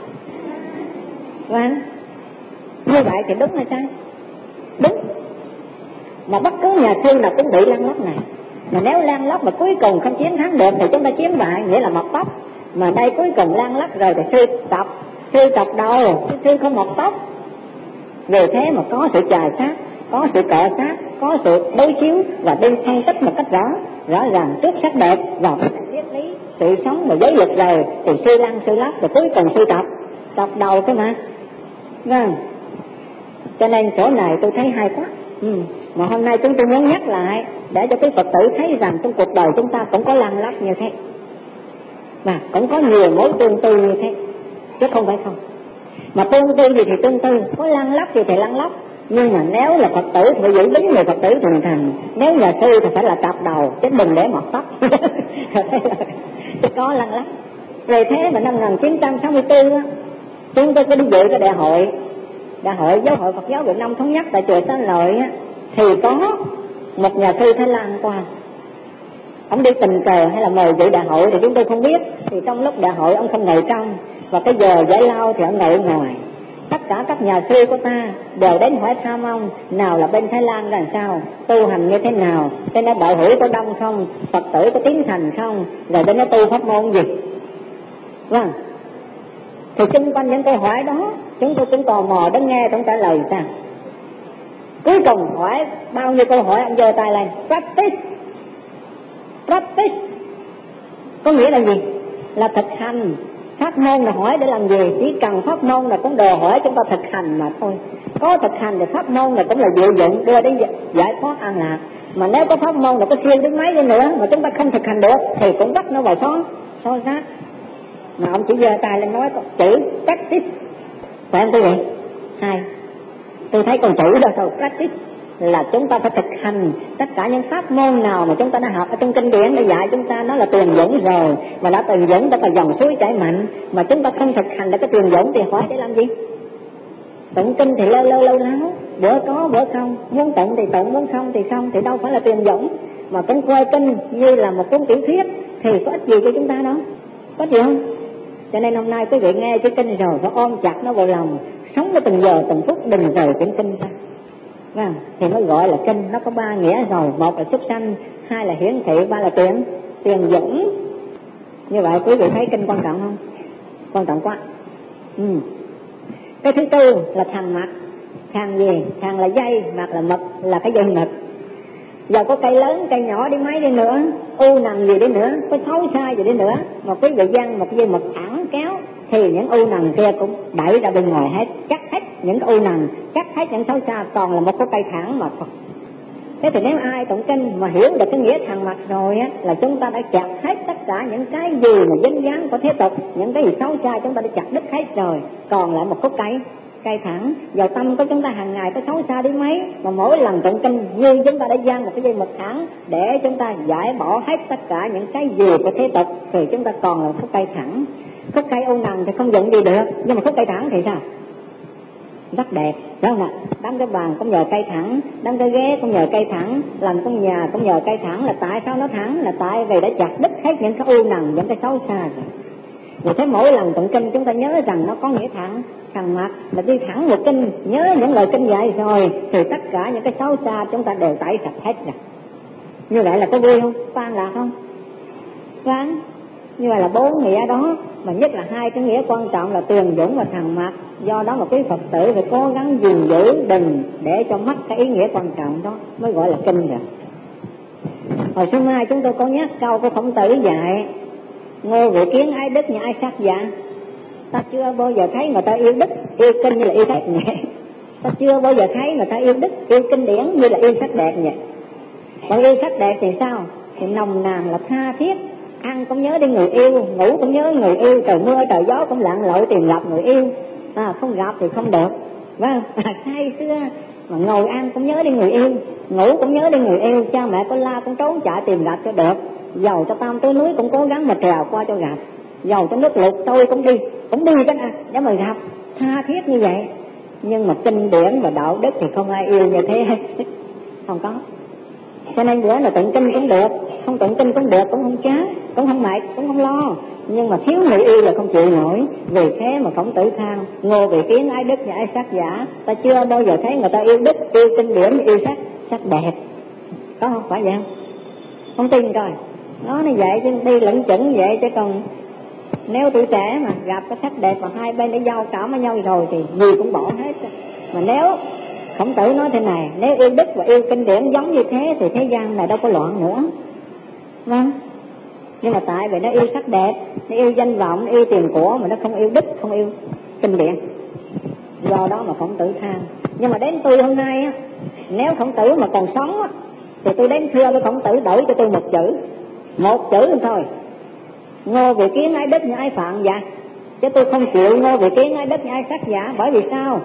Và như vậy thì đúng hay sai? Đúng. Mà bất cứ nhà sư nào cũng bị lăn lóc này. Mà nếu lăn lóc mà cuối cùng không chiến thắng được thì chúng ta chiến bại, nghĩa là mọc tóc. Mà đây cuối cùng lăn lóc rồi thì sư tập, sư tập đầu, sư không mọc tóc. Vì thế mà có sự chà sát, có sự cọ sát, có sự đối chiếu và đi phân tích một cách rõ rõ ràng trước sắc đẹp và triết lý sự sống và giới luật rồi thì sư lăn sư lóc, rồi cuối cùng sư tập tập đầu cơ mà. Vâng. Cho nên chỗ này tôi thấy hay quá. Ừ. Mà hôm nay chúng tôi muốn nhắc lại để cho quý Phật tử thấy rằng trong cuộc đời chúng ta cũng có lăn lóc như thế, mà cũng có nhiều mối tương tư như thế, chứ không phải không. Mà tương tư gì thì tương tư, có lăn lóc gì thì lăn lóc. Nhưng mà nếu là Phật tử thì phải giữ đúng người Phật tử thường thành, nếu nhà sư thì phải là tập đầu chứ đừng để mọc tóc. Chứ có lăn lóc. Vì thế mà năm một nghìn chín trăm sáu mươi tư á, chúng tôi có đi dự cái đại hội đại hội giáo hội Phật giáo Việt Nam thống nhất tại chùa Xá Lợi á, thì có một nhà sư Thái Lan qua, ông đi tình cờ hay là mời dự đại hội thì chúng tôi không biết. Thì trong lúc đại hội ông không ngồi trong, và cái giờ giải lao thì ông ngồi ở ngoài. Tất cả các nhà sư của ta đều đến hỏi thăm ông, nào là bên Thái Lan là sao, tu hành như thế nào, bên đó đạo hữu có đông không, Phật tử có tiến thành không, rồi bên đó tu pháp môn gì. Vâng. Thì xung quanh những câu hỏi đó chúng tôi cũng tò mò đến nghe ông trả lời sao. Cuối cùng hỏi bao nhiêu câu hỏi ông giơ tay lên, practice practice có nghĩa là gì? Là thực hành. Pháp môn là hỏi để làm gì? Chỉ cần pháp môn là cũng đồ hỏi chúng ta thực hành mà thôi. Có thực hành thì pháp môn là cũng là diệu dụng đưa đến giải thoát an lạc. Mà nếu có pháp môn là có siêu đến mấy đi nữa mà chúng ta không thực hành được thì cũng bắt nó vào xó xó xác. Mà ông chỉ giơ tay lên nói chữ practice, phải không quý vị? Hai, tôi thấy con chữ đó thôi, practice là chúng ta phải thực hành. Tất cả những pháp môn nào mà chúng ta đã học ở trong kinh điển để dạy chúng ta, nó là tiền dũng rồi, mà đã tiền dũng đó là dòng suối chảy mạnh, mà chúng ta không thực hành được cái tiền dũng thì hỏi để làm gì? Tụng kinh thì lâu lâu lâu láo, bữa có bữa không, muốn tụng thì tụng, muốn không thì không, thì đâu phải là tiền dũng. Mà cũng coi kinh như là một cuốn tiểu thuyết thì có ích gì cho chúng ta đâu, có gì không? Cho nên hôm nay quý vị nghe chữ kinh rồi phải ôm chặt nó vào lòng, sống với từng giờ từng phút, đừng rời quyển kinh ra. Vâng, thì nó gọi là kinh. Nó có ba nghĩa rồi, một là súc sanh, hai là hiển thị, ba là tiền tiền dũng. Như vậy quý vị thấy kinh quan trọng không? Quan trọng quá. Ừ. Cái thứ tư là thằng mật. Thằng gì? Thằng là dây, mật là mật, là cái dây mật. Giờ có cây lớn, cây nhỏ đi mấy đi nữa, u nằng gì đi nữa, có xấu xa gì đi nữa, mà quý vị giăng một cái dây mật thẳng kéo, thì những u nằng kia cũng đẩy ra bên ngoài hết, cắt hết những cái u nằng, cắt hết những xấu xa, còn là một cái cây thẳng mà thôi. Thế thì nếu ai tụng kinh mà hiểu được cái nghĩa thằng mật rồi á, là chúng ta đã chặt hết tất cả những cái gì mà dính dáng của thế tục, những cái gì xấu xa chúng ta đã chặt đứt hết rồi, còn lại một khúc cây cây thẳng. Vào tâm của chúng ta hàng ngày có xấu xa đến mấy, mà mỗi lần tụng kinh như chúng ta đã giăng một cái dây mật thẳng để chúng ta giải bỏ hết tất cả những cái gì của thế tục, thì chúng ta còn là một khúc cây thẳng. Khúc cây u nằng thì không dụng gì được, nhưng mà khúc cây thẳng thì sao? Rất đẹp, đúng không ạ? Đóng cái bàn cũng nhờ cây thẳng, đóng cái ghế cũng nhờ cây thẳng, làm công nhà cũng nhờ cây thẳng. Là tại sao nó thẳng? Là tại vì đã chặt đứt hết những cái u nằng, những cái xấu xa rồi. Vì thế mỗi lần tụng kinh chúng ta nhớ rằng nó có nghĩa thẳng, thằng mặt là đi thẳng một kinh, nhớ những lời kinh dạy rồi thì tất cả những cái xấu xa chúng ta đều tẩy sạch hết rồi. Như vậy là có vui không? Có an lạc không? Vâng. Như vậy là bốn nghĩa đó, mà nhất là hai cái nghĩa quan trọng là tiền dũng và thằng mặt. Do đó một cái Phật tử phải cố gắng gìn giữ đừng để cho mất cái ý nghĩa quan trọng đó mới gọi là kinh rồi. Hồi sáng mai chúng tôi có nhắc câu của Khổng Tử dạy: Ngô Vị Kiến ái đức như ai sắc dạ. Ta chưa bao giờ thấy người ta yêu đức, yêu kinh như là yêu sắc nhẹ. Ta chưa bao giờ thấy người ta yêu đức, yêu kinh điển như là yêu sắc đẹp nhẹ. Còn yêu sắc đẹp thì sao? Thì nồng nàn là tha thiết, ăn cũng nhớ đến người yêu, ngủ cũng nhớ người yêu, trời mưa trời gió cũng lặn lội tìm gặp người yêu. À, không gặp thì không được, vâng. À, say xưa mà ngồi ăn cũng nhớ đến người yêu, ngủ cũng nhớ đến người yêu, cha mẹ có la cũng trốn chạy tìm gặp cho được, dầu cho tam tới núi cũng cố gắng mà trèo qua cho gặp, dầu cho nước lụt tôi cũng đi, cũng đi cái này để mà gặp, tha thiết như vậy. Nhưng mà kinh điển và đạo đức thì không ai yêu như thế, không có. Cho nên bữa là tụng kinh cũng được, không tụng kinh cũng được, cũng không chán, cũng không mệt, cũng không lo. Nhưng mà thiếu người yêu là không chịu nổi. Vì thế mà Khổng Tử than: Ngô Vị Kiến ái đức và ái sắc giả. Ta chưa bao giờ thấy người ta yêu đức, yêu kinh điển, yêu sắc, sắc đẹp. Có không? Phải vậy không? Không tin coi. Nó như vậy chứ đi lẫn chững vậy chứ còn nếu tuổi trẻ mà gặp cái sắc đẹp mà hai bên để giao cảm với nhau rồi thì gì cũng bỏ hết. Mà nếu Khổng Tử nói thế này: nếu yêu đức và yêu kinh điển giống như thế thì thế gian này đâu có loạn nữa. Vâng. Nhưng mà tại vì nó yêu sắc đẹp, nó yêu danh vọng, nó yêu tiền của, mà nó không yêu đức, không yêu kinh điển. Do đó mà Khổng Tử than. Nhưng mà đến tôi hôm nay á, nếu Khổng Tử mà còn sống á, thì tôi đến thưa với Khổng Tử đổi cho tôi một chữ, một chữ thôi: Ngô Vị Kiến ái đức như ái phạn dạ. Chứ tôi không chịu Ngô Vị Kiến ái đức như ái sắc giả. Bởi vì sao?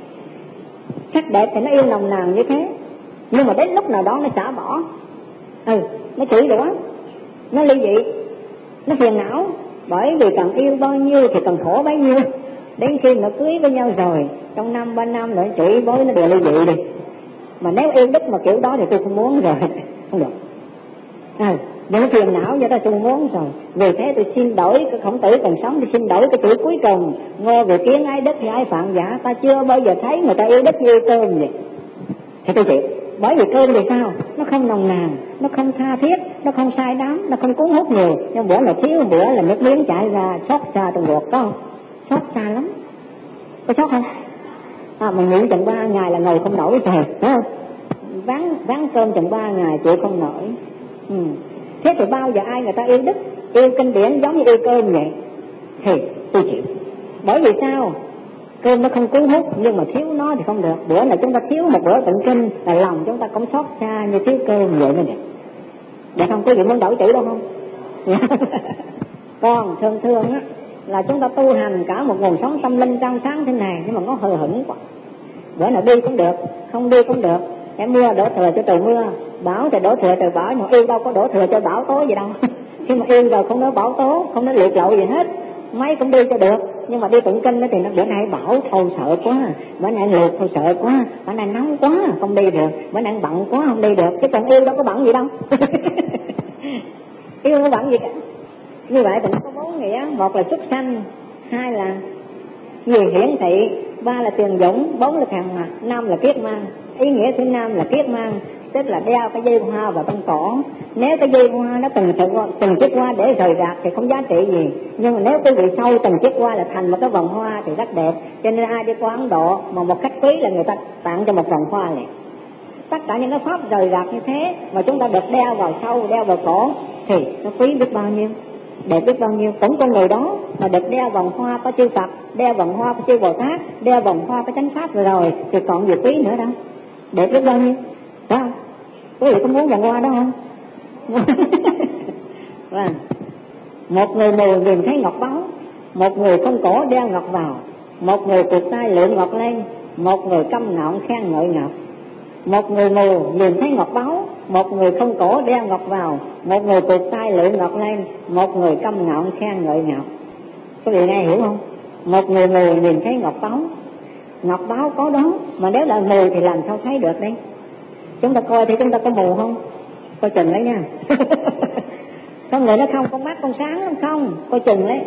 Sắc đẹp thì nó yêu nồng nàn như thế, nhưng mà đến lúc nào đó nó xả bỏ. Ừ, nó chửi đuổi, nó ly dị, nó phiền não. Bởi vì cần yêu bao nhiêu thì cần khổ bấy nhiêu. Đến khi nó cưới với nhau rồi, trong năm ba năm nữa chửi bới nó đều ly dị đi. Mà nếu yêu đức mà kiểu đó thì tôi không muốn rồi, không được. À, những phiền não do đó tôi không muốn rồi. Vì thế tôi xin đổi cái Khổng Tử còn sống, tôi xin đổi cái chữ cuối cùng: Ngô Vị Kiến ái đức thì ái phạn giả. Ta chưa bao giờ thấy người ta yêu đức như yêu cơm vậy. Thì tôi chịu. Bởi vì cơm thì sao? Nó không nồng nàn, nó không tha thiết, nó không say đắm, nó không cuốn hút nhiều. Nhưng bữa nào thiếu bữa là nước miếng chảy ra, xót xa trong ruột, có không? Xót xa lắm. Có xót không? À, mà nghĩ chừng ba ngày là ngồi không nổi rồi, đúng không? Ván, ván cơm chừng ba ngày chịu không nổi. Ừ. Thế thì bao giờ ai người ta yêu đức, yêu kinh điển giống như yêu cơm vậy thì tôi chịu. Bởi vì sao? Cơm nó không cuốn hút, nhưng mà thiếu nó thì không được. Bữa này chúng ta thiếu một bữa tụng kinh là lòng chúng ta cũng xót xa như thiếu cơm vậy mới được. Để không có gì muốn đổi chữ đâu không? Còn thường thường á là chúng ta tu hành cả một nguồn sống tâm linh trong sáng thế này, nhưng mà nó hờ hững quá. Bữa nào đi cũng được, không đi cũng được. Cái mưa đổ thừa cho trời mưa, bão thì đổ thừa trời bão, mà yêu đâu có đổ thừa cho bão tố gì đâu. Khi mà yêu rồi không nói bão tố, không nói liệt lộ gì hết, mấy cũng đi cho được. Nhưng mà đi tụng kinh đó thì nó bữa nay bão thôi sợ quá, bữa nay lụt thôi sợ quá, bữa nay nóng quá không đi được, bữa nay bận quá không đi được. Cái còn yêu đâu có bận gì đâu. Yêu không bận gì cả. Như vậy thì nó có bốn nghĩa: một là xuất sanh, hai là gì hiển thị, ba là tiền dũng, bốn là thằng mặt, năm là kiết mang. Ý nghĩa thứ năm là kiết mang, tức là đeo cái dây hoa vào trong cổ. Nếu cái dây hoa nó từng từng chiếc hoa để rời rạc thì không giá trị gì, nhưng mà nếu quý vị sâu từng chiếc hoa là thành một cái vòng hoa thì rất đẹp. Cho nên ai đi qua Ấn Độ mà một khách quý là người ta tặng cho một vòng hoa này. Tất cả những cái pháp rời rạc như thế mà chúng ta được đeo vào sâu, đeo vào cổ thì nó quý biết bao nhiêu, đẹp biết bao nhiêu. Cũng con người đó mà được đeo vòng hoa có chư Phật, đeo vòng hoa có chư Bồ Tát, đeo vòng hoa có chánh pháp rồi rồi thì còn gì quý nữa đâu, đẹp biết bao nhiêu, phải không? Quý vị có muốn vòng hoa đó không? Và một người mù nhìn thấy ngọc báu, một người không cổ đeo ngọc vào, một người cụt tay lượn ngọc lên, một người câm ngọng khen ngợi ngọc. Một người mù nhìn thấy ngọc báu, một người không cổ đeo ngọc vào, một người cụt tay lượn ngọc lên, một người câm ngọng khen ngợi ngọc. Quý vị nghe hiểu không? Một người mù nhìn thấy ngọc báu, ngọc báu có đó, mà nếu là mù thì làm sao thấy được đây? Chúng ta coi thì chúng ta có mù không? Coi chừng đấy nha. Có người nó không, con mắt con sáng lắm không? Coi chừng đấy.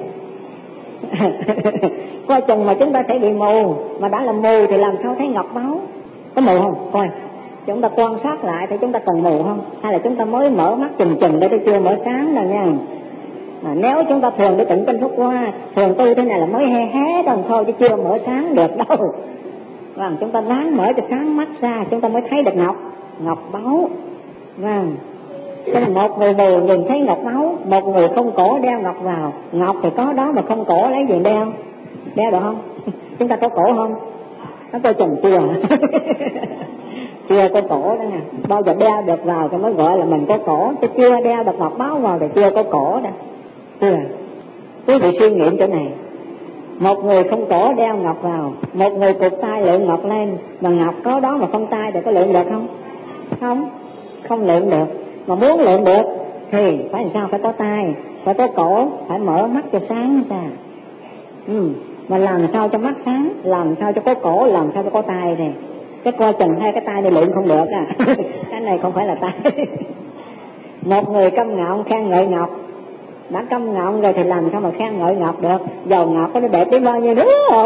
Coi chừng mà chúng ta sẽ bị mù, mà đã là mù thì làm sao thấy ngọc báu? Có mù không? Coi, chúng ta quan sát lại thì chúng ta còn mù không? Hay là chúng ta mới mở mắt chừng chừng để tôi chưa mở sáng đâu nha. À, nếu chúng ta thường để tụng kinh Pháp Hoa, thường tu thế này là mới hé hé thôi thôi chứ chưa mở sáng được đâu. Vâng, chúng ta ráng mở cho sáng mắt ra chúng ta mới thấy được ngọc, ngọc báu. Vâng, nên một người mù nhìn thấy ngọc báu, một người không cổ đeo ngọc vào. Ngọc thì có đó mà không cổ lấy gì đeo? Đeo được không? Chúng ta có cổ không? Nó coi chừng chưa? Chưa có cổ đó nè. Bao giờ đeo được vào thì mới gọi là mình có cổ, chứ chưa đeo được ngọc báu vào thì chưa có cổ đâu. Chưa? Quý vị suy nghiệm chỗ này. Một người không cổ đeo ngọc vào, một người cụt tay lượn ngọc lên, mà ngọc có đó mà không tay thì có lượn được không? Không, không lượn được. Mà muốn lượn được thì phải làm sao? Phải có tay, phải có cổ, phải mở mắt cho sáng ra. Ừ. Mà làm sao cho mắt sáng, làm sao cho có cổ, làm sao cho có tay này. Cái coi chừng hai cái tay này lượn không được à. Cái này không phải là tay. Một người câm ngọng khen ngợi ngọc, đã câm ngọng rồi thì làm sao mà khen ngợi ngọc được? Dầu ngọc có nó đẹp đến bao nhiêu nữa.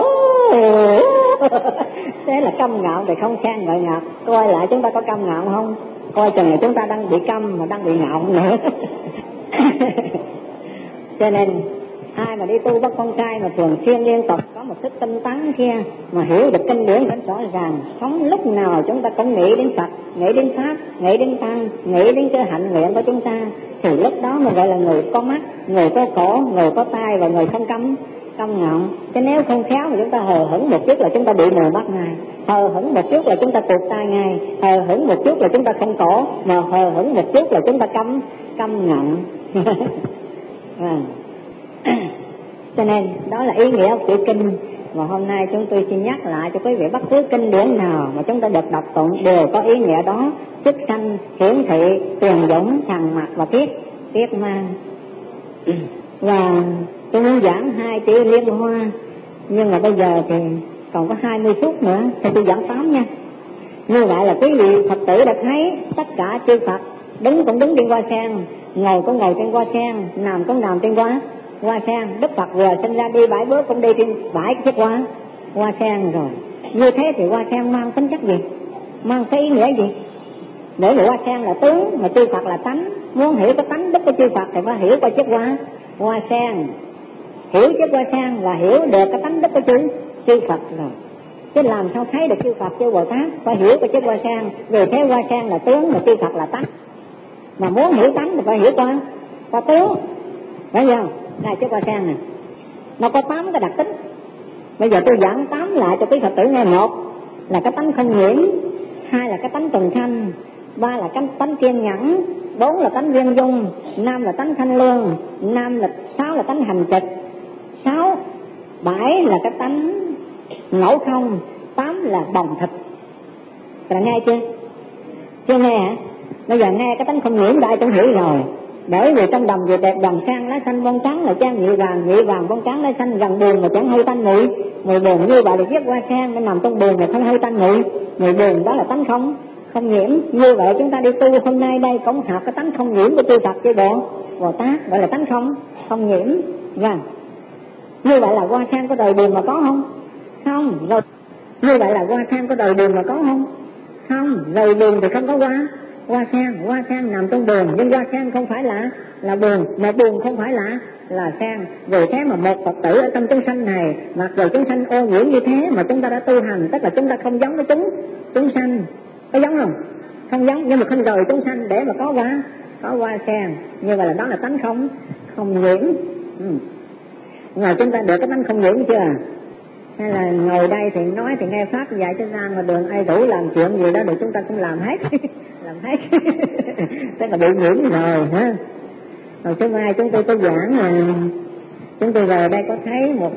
Thế là câm ngọng thì không khen ngợi ngọc. Coi lại chúng ta có câm ngọng không? Coi chừng là chúng ta đang bị câm mà đang bị ngọng nữa. Cho nên ai mà đi tu bắt con trai mà thường xuyên liên tục có một thức tinh tấn kia mà hiểu được kinh điển rất rõ ràng, sống lúc nào chúng ta cũng nghĩ đến Phật, nghĩ đến Pháp, nghĩ đến Tăng, nghĩ đến cái hạnh nguyện của chúng ta, thì lúc đó mình gọi là người có mắt, người có cổ, người có tai và người không câm câm ngọng. Chứ nếu không khéo mà chúng ta hờ hững một chút là chúng ta bị mù mắt ngay, hờ hững một chút là chúng ta cụt tai ngay, hờ hững một chút là chúng ta không cổ, mà hờ hững một chút là chúng ta câm câm ngọng. À. Cho nên đó là ý nghĩa của kinh. Và hôm nay chúng tôi xin nhắc lại cho quý vị, bất cứ kinh điển nào mà chúng ta được đọc tụng đều có ý nghĩa đó: xuất sanh, hiển thị, tiền dũng, thằng mặt và tiết tiết mang. Và tôi muốn giảng hai chữ liên hoa, nhưng mà bây giờ thì còn có hai mươi phút nữa thì tôi giảng tám nha. Như vậy là quý vị Phật tử đã thấy tất cả chư Phật đứng cũng đứng trên hoa sen, ngồi cũng ngồi trên hoa sen, nằm cũng nằm trên hoa hoa sen. Đức Phật vừa sinh ra đi bảy bước cũng đi trên bảy chiếc hoa hoa sen rồi. Như thế thì hoa sen mang tính chất gì, mang cái ý nghĩa gì? Bởi vì hoa sen là tướng mà chư Phật là tánh. Muốn hiểu cái tánh đức của chư Phật thì phải hiểu qua chiếc hoa hoa sen. Hiểu chiếc hoa sen là hiểu được cái tánh đức của chư chư Phật rồi. Chứ làm sao thấy được chư Phật chư Bồ Tát? Phải hiểu cái chiếc hoa sen. Vì thế hoa sen là tướng mà chư Phật là tánh. Mà muốn hiểu tánh thì phải hiểu qua qua tướng, phải không? Này chiếc hoa sen này nó có tám cái đặc tính. Bây giờ tôi giảng tám lại cho quý Phật tử nghe. Một là cái tánh không nhiễm, hai là cái tánh tuần thanh, ba là cái tánh kiên nhẫn, bốn là tánh viên dung, năm là tánh thanh lương, năm là sáu là tánh hành trực, sáu bảy là cái tánh ngẫu không, tám là bồng thực. Là nghe chưa? Chưa nghe hả? Bây giờ nghe cái tánh không nhiễm đã ai cũng hiểu rồi. Bởi vì trong đồng vừa đẹp đồng sang lá xanh bông trắng là trang nhị vàng, nhị vàng bông trắng lá xanh gần buồn mà chẳng hơi tanh mùi. Mùi buồn như vậy là chiếc hoa sen nó nằm trong buồn mà không hơi tanh mùi. Mùi buồn đó là tánh không không nhiễm. Như vậy chúng ta đi tu hôm nay đây cũng học cái tánh không nhiễm của chư Phật chư Bộ Bồ Tát, gọi là tánh không không nhiễm. Vâng, như vậy là hoa sen có đời buồn mà có không? Không. Rồi như vậy là hoa sen có đời buồn mà có không? Không. Đời buồn thì không có hoa hoa sen. Hoa sen nằm trong buồn, nhưng hoa sen không phải là là buồn, mà buồn không phải là là sen. Vì thế mà một Phật tử ở trong chúng sanh này, mặc dù chúng sanh ô nhiễm như thế mà chúng ta đã tu hành, tức là chúng ta không giống với chúng chúng sanh. Có giống không? Không giống, nhưng mà không rời chúng sanh để mà có hoa có hoa sen. Như vậy là đó là tánh không không nhiễm. Ừ. Rồi chúng ta được cái tánh không nhiễm chưa? Hay là ngồi đây thì nói thì nghe pháp dạy cho ra mà đường ai đủ làm chuyện gì đó thì chúng ta cũng làm hết. Làm hết. Tức là bị nhiễm rồi ha. Rồi thứ mai chúng tôi có giảng là chúng tôi về đây có thấy một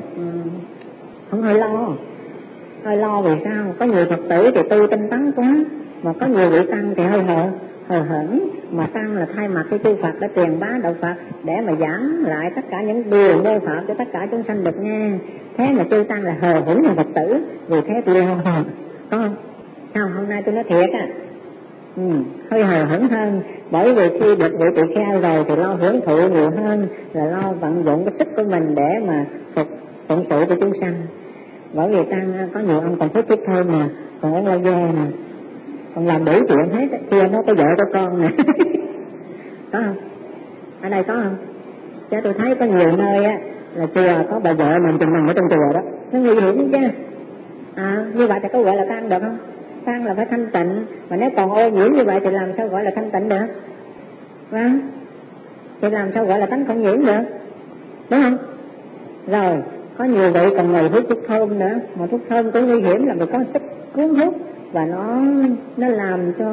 không hơi lo. Hơi lo vì sao? Có nhiều Phật tử thì tu tinh tấn quá, mà có nhiều vị tăng thì hơi hờ hờ hững. Mà tăng là thay mặt cái chư Phật để truyền bá đạo Phật, để mà giảng lại tất cả những điều mê Phật cho tất cả chúng sanh được nghe. Thế mà chư tăng là hờ hững là Phật tử, vì thế tôi lo. Có không? Sao hôm nay tôi nói thiệt á? Ừ, hơi hờ hững hơn, bởi vì khi được vị tỳ kheo rồi thì lo hưởng thụ nhiều hơn, là lo vận dụng cái sức của mình để mà phục phụng sự của chúng sanh. Bởi vì tăng có nhiều ông còn thích tiếp thêm mà, còn ông la dê nè, còn làm đủ chuyện hết, kia nó có vợ có con nè. Có không? Ở đây có không? Chứ tôi thấy có nhiều nơi á là chùa có bà vợ mình chừng nằm ở trong chùa đó, nó nguy hiểm chứ. À, như vậy thì có gọi là tăng được không? Tăng là phải thanh tịnh, mà nếu còn ô nhiễm như vậy thì làm sao gọi là thanh tịnh được? Vâng, thì làm sao gọi là tánh không nhiễm được? Đúng không? Rồi, có nhiều vị còn ngồi hút thuốc thơm nữa, mà thuốc thơm cũng nguy hiểm là vì có sức cuốn hút và nó nó làm cho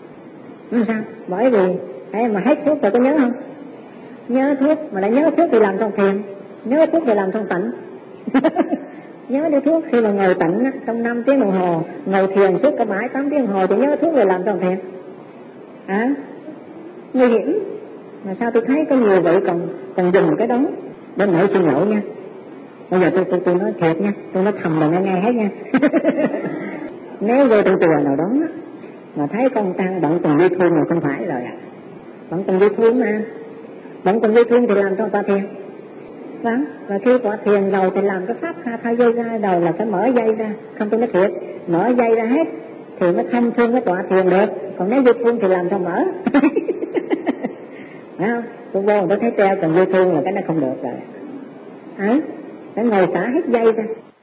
nó sao? Bởi vì đấy mà hết thuốc rồi có nhớ không? Nhớ thuốc, mà đã nhớ thuốc thì làm trong thiền, nhớ thuốc thì làm trong tịnh. Nhớ đi thuốc khi mà ngồi tịnh á, trong năm tiếng đồng hồ, ngồi thiền suốt cả mãi tám tiếng đồng hồ thì nhớ thuốc rồi làm trong thiền. À, nguy hiểm. Mà sao tôi thấy có nhiều vị còn còn dùng cái đó. Đến nỗi xin lỗi nha. Bây giờ tôi tôi tôi nói thiệt nha, tôi nói thầm là nghe nghe hết nha. Nếu vô trong chùa nào đó mà thấy con tăng bận từng đi thương rồi không phải rồi ạ. À. Bận từng đi thương mà. Bận từng đi thương thì làm cho ta thiền. Vâng, và khi tọa thiền rồi thì làm cái pháp tha tha dây ra đầu là phải mở dây ra, không tôi nói thiệt, mở dây ra hết thì nó thông thương cái tọa thiền được, còn nếu dây thương thì làm sao mở? Thấy không? Tôi vô tôi thấy treo cần dây thương là cái nó không được rồi. Ấy, phải ngồi xả hết dây ra.